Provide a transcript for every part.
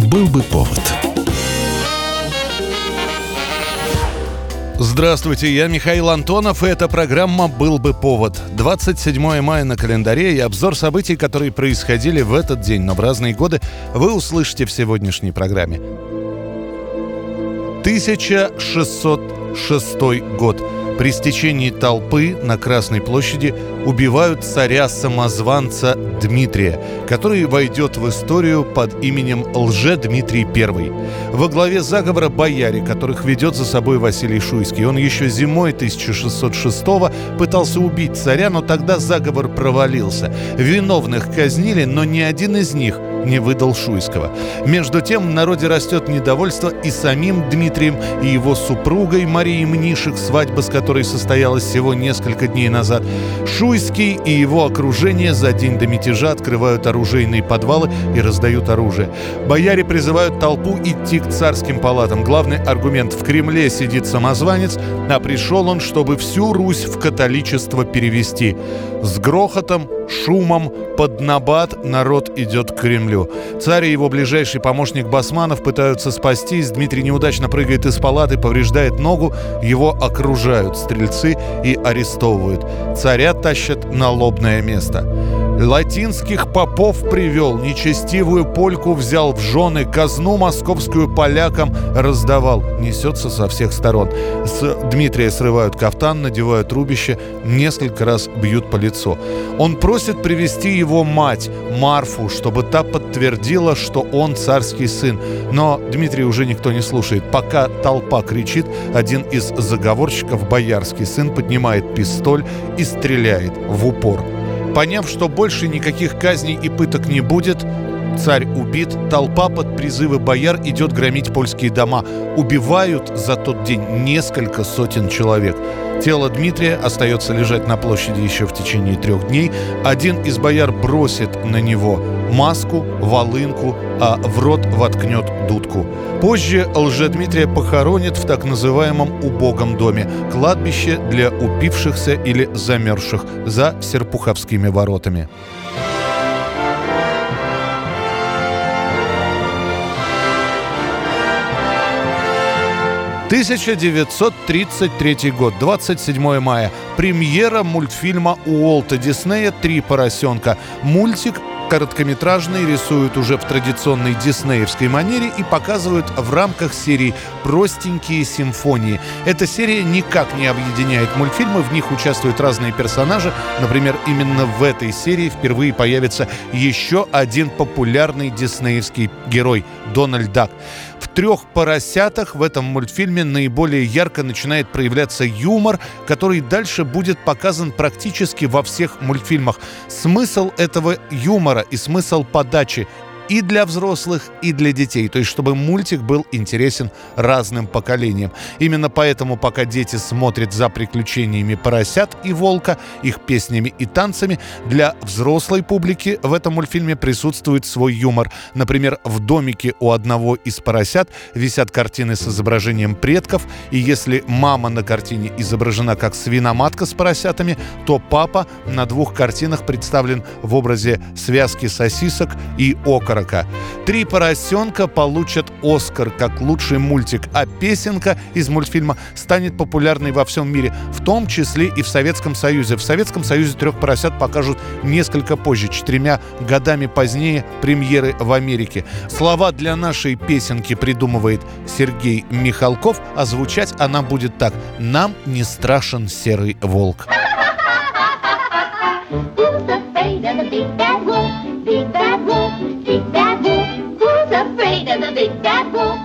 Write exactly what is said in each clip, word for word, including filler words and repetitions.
Был бы повод. Здравствуйте, я Михаил Антонов, и эта программа «Был бы повод». двадцать седьмое мая на календаре, и обзор событий, которые происходили в этот день, но в разные годы, вы услышите в сегодняшней программе. тысяча шестьсот шестой год. При стечении толпы на Красной площади убивают царя-самозванца Дмитрия, который войдет в историю под именем Лже-Дмитрий Первый. Во главе заговора бояре, которых ведет за собой Василий Шуйский. Он еще зимой тысяча шестьсот шестого пытался убить царя, но тогда заговор провалился. Виновных казнили, но ни один из них не выдал Шуйского. Между тем в народе растет недовольство и самим Дмитрием, и его супругой Марией Мнишек, свадьба с которой состоялась всего несколько дней назад. Шуйский и его окружение за день до мятежа открывают оружейные подвалы и раздают оружие. Бояре призывают толпу идти к царским палатам. Главный аргумент: в Кремле сидит самозванец, а пришел он, чтобы всю Русь в католичество перевести. С грохотом, шумом, под набат народ идет к Кремлю. Царь и его ближайший помощник Басманов пытаются спастись. Дмитрий неудачно прыгает из палаты, повреждает ногу. Его окружают стрельцы и арестовывают. Царя тащат на лобное место. Латинских попов привел, нечестивую польку взял в жены, казну московскую полякам раздавал. Несется со всех сторон. С Дмитрия срывают кафтан, надевают рубище, несколько раз бьют по лицу. Он просит привести его мать, Марфу, чтобы та подтвердила, что он царский сын. Но Дмитрия уже никто не слушает. Пока толпа кричит, один из заговорщиков, боярский сын, поднимает пистоль и стреляет в упор. Поняв, что больше никаких казней и пыток не будет, царь убит, толпа под призывы бояр идет громить польские дома. Убивают за тот день несколько сотен человек. Тело Дмитрия остается лежать на площади еще в течение трех дней. Один из бояр бросит на него маску, волынку, а в рот воткнет дудку. Позже Лже-Дмитрия похоронят в так называемом убогом доме, кладбище для упившихся или замерзших, за Серпуховскими воротами. тысяча девятьсот тридцать третий год, двадцать седьмое мая. Премьера мультфильма Уолта Диснея «Три поросенка». Мультик короткометражный рисуют уже в традиционной диснеевской манере и показывают в рамках серии «Простенькие симфонии». Эта серия никак не объединяет мультфильмы, в них участвуют разные персонажи. Например, именно в этой серии впервые появится еще один популярный диснеевский герой – Дональд Дак. В «Трех поросятах» в этом мультфильме наиболее ярко начинает проявляться юмор, который дальше будет показан практически во всех мультфильмах. Смысл этого юмора и смысл подачи и для взрослых, и для детей. То есть, чтобы мультик был интересен разным поколениям. Именно поэтому, пока дети смотрят за приключениями поросят и волка, их песнями и танцами, для взрослой публики в этом мультфильме присутствует свой юмор. Например, в домике у одного из поросят висят картины с изображением предков, и если мама на картине изображена как свиноматка с поросятами, то папа на двух картинах представлен в образе связки сосисок и окорока. «Три поросенка» получат «Оскар» как лучший мультик, а песенка из мультфильма станет популярной во всем мире, в том числе и в Советском Союзе. В Советском Союзе «Трех поросят» покажут несколько позже, четырьмя годами позднее премьеры в Америке. Слова для нашей песенки придумывает Сергей Михалков, а звучать она будет так: «Нам не страшен серый волк». Big bad wolf, big bad wolf, who's afraid of the big bad wolf?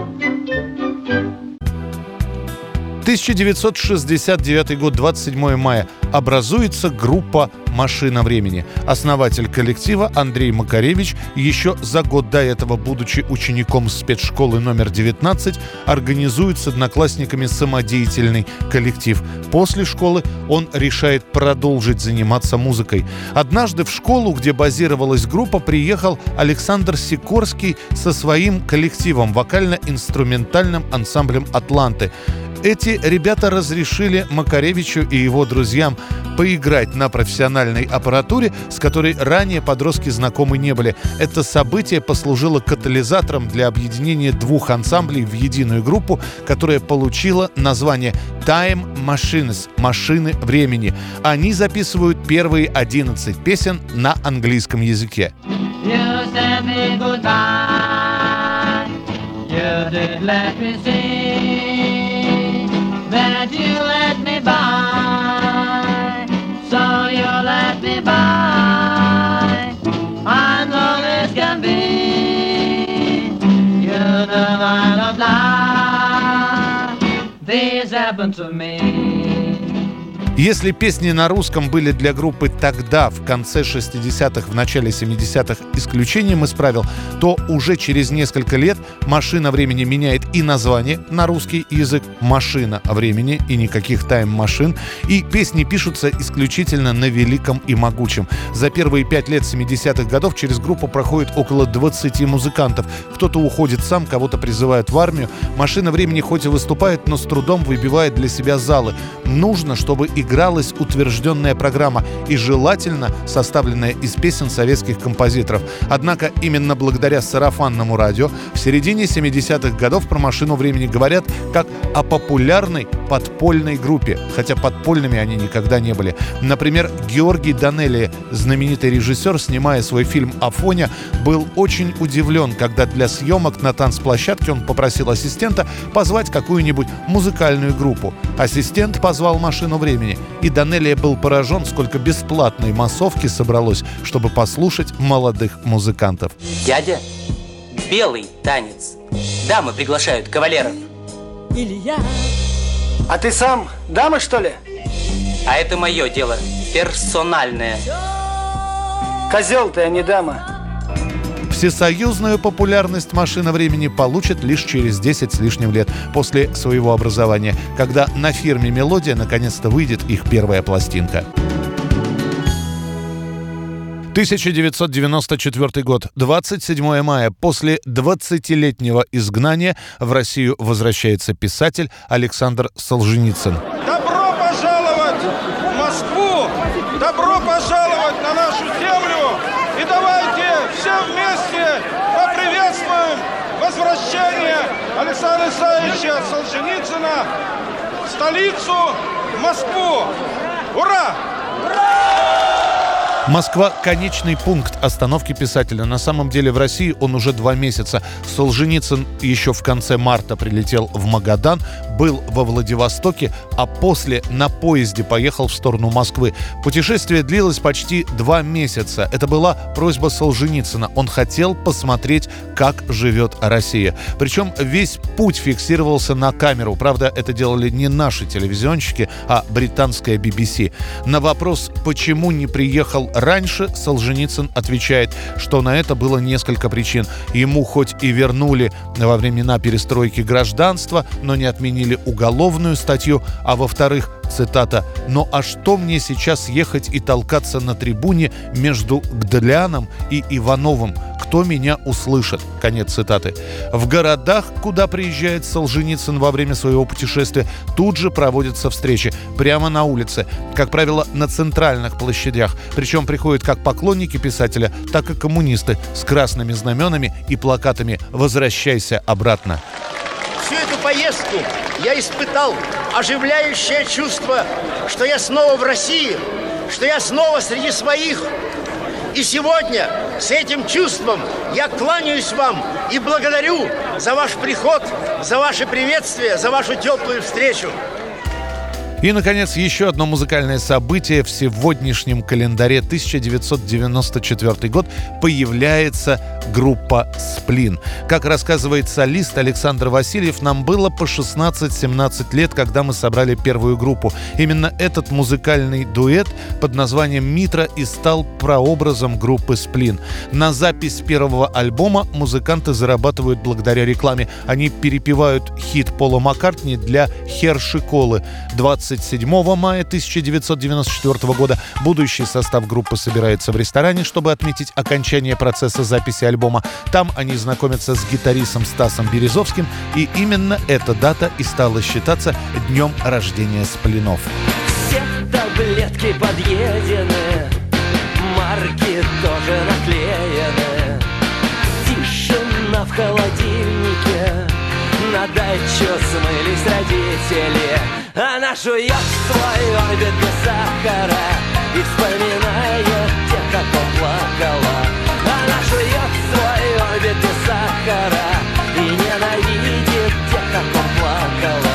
тысяча девятьсот шестьдесят девятый год, двадцать седьмое мая. Образуется группа «Машина времени». Основатель коллектива Андрей Макаревич, еще за год до этого, будучи учеником спецшколы номер девятнадцать, организует с одноклассниками самодеятельный коллектив. После школы он решает продолжить заниматься музыкой. Однажды в школу, где базировалась группа, приехал Александр Сикорский со своим коллективом, вокально-инструментальным ансамблем «Атланты». эти ребята разрешили Макаревичу и его друзьям поиграть на профессиональной аппаратуре, с которой ранее подростки знакомы не были. Это событие послужило катализатором для объединения двух ансамблей в единую группу, которая получила название Time Machines – «Машины времени». Они записывают первые одиннадцать песен на английском языке. You said me goodbye. You did let me see that you let me by. So you let me by. I'm long as can be. You know I don't lie. This happened to me. Если песни на русском были для группы тогда, в конце шестидесятых, в начале семидесятых, исключением из правил, то уже через несколько лет «Машина времени» меняет и название на русский язык «Машина времени» и никаких тайм-машин, и песни пишутся исключительно на великом и могучем. За первые пять лет семидесятых годов через группу проходит около двадцати музыкантов. Кто-то уходит сам, кого-то призывают в армию. «Машина времени» хоть и выступает, но с трудом выбивает для себя залы. Нужно, чтобы игралась утвержденная программа и желательно составленная из песен советских композиторов. Однако именно благодаря сарафанному радио в середине семидесятых годов про «Машину времени» говорят как о популярной подпольной группе, хотя подпольными они никогда не были. Например, Георгий Данелия, знаменитый режиссер, снимая свой фильм «Афоня», был очень удивлен, когда для съемок на танцплощадке он попросил ассистента позвать какую-нибудь музыкальную группу. Ассистент позвал «Машину времени», и Данелия был поражен, сколько бесплатной массовки собралось, чтобы послушать молодых музыкантов. Дядя, белый танец. Дамы приглашают кавалеров. Илья. А ты сам дама, что ли? А это мое дело, персональное. Козел ты, а не дама. Всесоюзную популярность «Машина времени» получит лишь через десять с лишним лет после своего образования, когда на фирме «Мелодия» наконец-то выйдет их первая пластинка. тысяча девятьсот девяносто четвёртый год, двадцать седьмое мая. После двадцатилетнего изгнания в Россию возвращается писатель Александр Солженицын. Добро пожаловать в Москву! Добро пожаловать на нашу землю! И давайте все вместе поприветствуем возвращение Александра Исаевича Солженицына в столицу, Москву! Ура! Москва – конечный пункт остановки писателя. На самом деле в России он уже два месяца. Солженицын еще в конце марта прилетел в Магадан, был во Владивостоке, а после на поезде поехал в сторону Москвы. Путешествие длилось почти два месяца. Это была просьба Солженицына. Он хотел посмотреть, как живет Россия. Причем весь путь фиксировался на камеру. Правда, это делали не наши телевизионщики, а британская би би си. На вопрос, почему не приехал раньше, Солженицын отвечает, что на это было несколько причин. Ему хоть и вернули во времена перестройки гражданство, но не отменили уголовную статью, а во-вторых, цитата, «Ну а что мне сейчас ехать и толкаться на трибуне между Гдляном и Ивановым? Кто меня услышит?» Конец цитаты. В городах, куда приезжает Солженицын во время своего путешествия, тут же проводятся встречи. Прямо на улице. Как правило, на центральных площадях. Причем приходят как поклонники писателя, так и коммунисты с красными знаменами и плакатами «Возвращайся обратно». Всю эту поездку я испытал оживляющее чувство, что я снова в России, что я снова среди своих. И сегодня с этим чувством я кланяюсь вам и благодарю за ваш приход, за ваше приветствие, за вашу теплую встречу. И, наконец, еще одно музыкальное событие в сегодняшнем календаре. тысяча девятьсот девяносто четвёртый год. Появляется группа «Сплин». Как рассказывает солист Александр Васильев, нам было по шестнадцать-семнадцать лет, когда мы собрали первую группу. Именно этот музыкальный дуэт под названием «Митра» и стал прообразом группы «Сплин». На запись первого альбома музыканты зарабатывают благодаря рекламе. Они перепевают хит Пола Маккартни для Херши-Колы. двадцать седьмого мая тысяча девятьсот девяносто четвёртого года будущий состав группы собирается в ресторане, чтобы отметить окончание процесса записи альбома. Там они знакомятся с гитаристом Стасом Березовским, и именно эта дата и стала считаться днем рождения Сплинов. Все таблетки подъедены, марки тоже наклеены. Тишина в холодильнике, на дачу смылись родители. Она жует свой орбит без сахара и вспоминает тех, как он плакала. Она жует свой орбит без сахара и ненавидит тех, как он плакала.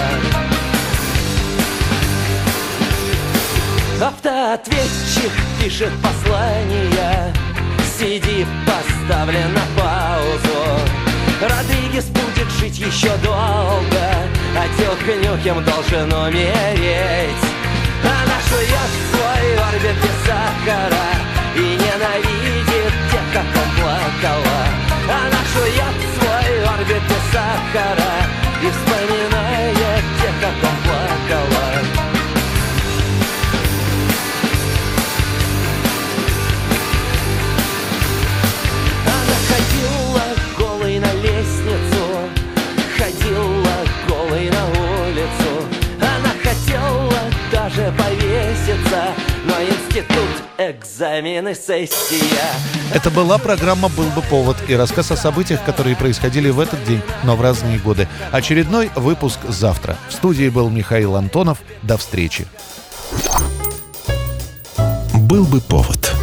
Автоответчик пишет послание, си ди поставлен на паузу. Родригес будет жить еще долго, отдел Конюхим должен умереть. Она жует свой орбит без сахара и ненавидит тех, как он плакала. Она жует свой орбит без сахара и вспоминает тех, как он плакала. На лестницу, ходила голой на улицу. Она хотела даже повеситься, но институт, экзамены, сессия. Это была программа «Был бы повод» и рассказ о событиях, которые происходили в этот день, но в разные годы. Очередной выпуск завтра. В студии был Михаил Антонов. До встречи. «Был бы повод».